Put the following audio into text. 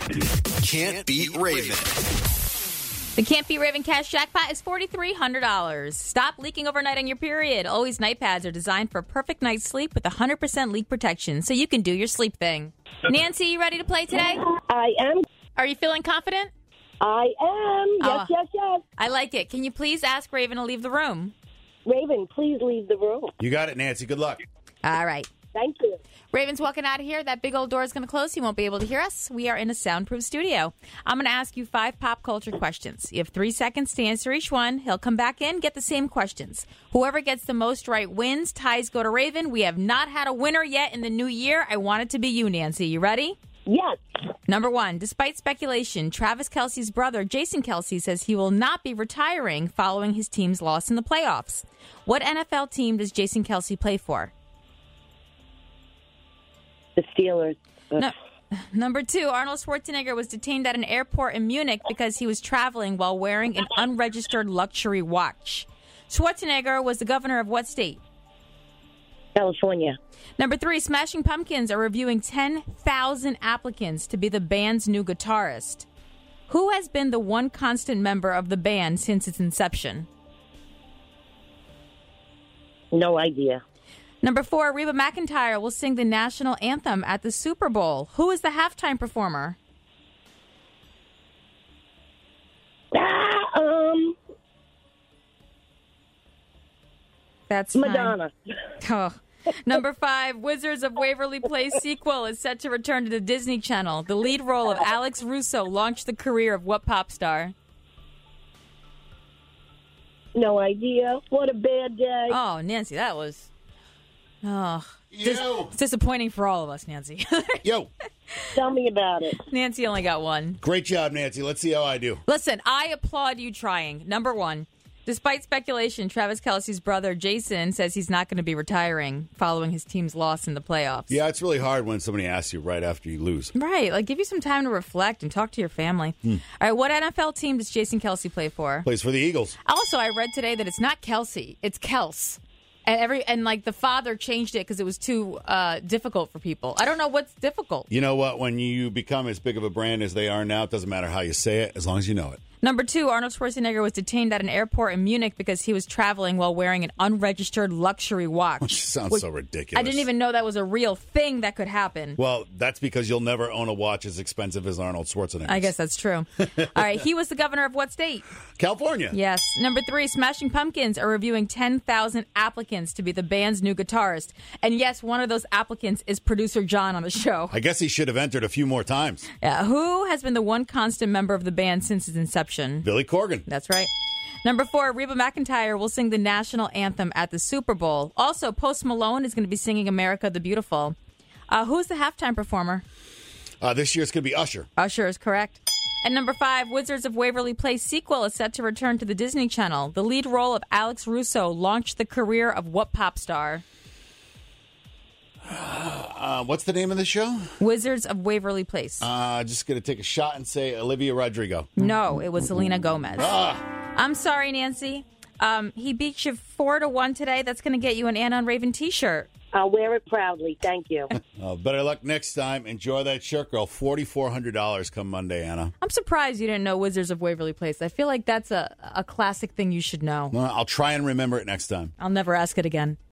Can't Beat Raven. The Can't Beat Raven cash jackpot is $4,300. Stop leaking overnight on your period. Always night pads are designed for perfect night's sleep with 100% leak protection, so you can do your sleep thing. Nancy, you ready to play today? I am. Are you feeling confident? I am. Yes. I like it. Can you please ask Raven to leave the room? Raven, please leave the room. You got it, Nancy. Good luck. All right. Thank you. Raven's walking out of here. That big old door is going to close. He won't be able to hear us. We are in a soundproof studio. I'm going to ask you 5 pop culture questions. You have 3 seconds to answer each one. He'll come back in, get the same questions. Whoever gets the most right wins. Ties go to Raven. We have not had a winner yet in the new year. I want it to be you, Nancy. You ready? Yes. Number 1, despite speculation, Travis Kelce's brother, Jason Kelce, says he will not be retiring following his team's loss in the playoffs. What NFL team does Jason Kelce play for? The Steelers. No. Number 2, Arnold Schwarzenegger was detained at an airport in Munich because he was traveling while wearing an unregistered luxury watch. Schwarzenegger was the governor of what state? California. Number 3, Smashing Pumpkins are reviewing 10,000 applicants to be the band's new guitarist. Who has been the one constant member of the band since its inception? No idea. Number 4, Reba McEntire will sing the national anthem at the Super Bowl. Who is the halftime performer? That's time. Madonna. Oh. Number 5, Wizards of Waverly Place sequel is set to return to the Disney Channel. The lead role of Alex Russo launched the career of what pop star? No idea. What a bad day. Oh, Nancy, that was... Oh, it's disappointing for all of us, Nancy. Yo. Tell me about it. Nancy only got 1. Great job, Nancy. Let's see how I do. Listen, I applaud you trying. Number 1, despite speculation, Travis Kelce's brother, Jason, says he's not going to be retiring following his team's loss in the playoffs. Yeah, it's really hard when somebody asks you right after you lose. Right. Like, give you some time to reflect and talk to your family. All right, what NFL team does Jason Kelce play for? Plays for the Eagles. Also, I read today that it's not Kelce, it's Kels. And the father changed it because it was too difficult for people. I don't know what's difficult. You know what? When you become as big of a brand as they are now, it doesn't matter how you say it, as long as you know it. Number 2, Arnold Schwarzenegger was detained at an airport in Munich because he was traveling while wearing an unregistered luxury watch. Which sounds so ridiculous. I didn't even know that was a real thing that could happen. Well, that's because you'll never own a watch as expensive as Arnold Schwarzenegger. I guess that's true. All right, he was the governor of what state? California. Yes. Number 3, Smashing Pumpkins are reviewing 10,000 applicants to be the band's new guitarist. And yes, one of those applicants is producer John on the show. I guess he should have entered a few more times. Yeah. Who has been the one constant member of the band since its inception? Billy Corgan. That's right. Number 4, Reba McEntire will sing the national anthem at the Super Bowl. Also, Post Malone is going to be singing America the Beautiful. Who's the halftime performer? This year it's going to be Usher. Usher is correct. And number 5, Wizards of Waverly Place sequel is set to return to the Disney Channel. The lead role of Alex Russo launched the career of what pop star? What's the name of the show? Wizards of Waverly Place. Just going to take a shot and say Olivia Rodrigo. No, it was Selena Gomez. I'm sorry, Nancy. He beat you 4-1 today. That's going to get you an Anna and Raven t-shirt. I'll wear it proudly. Thank you. Better luck next time. Enjoy that shirt, girl. $4,400 come Monday, Anna. I'm surprised you didn't know Wizards of Waverly Place. I feel like that's a classic thing you should know. Well, I'll try and remember it next time. I'll never ask it again.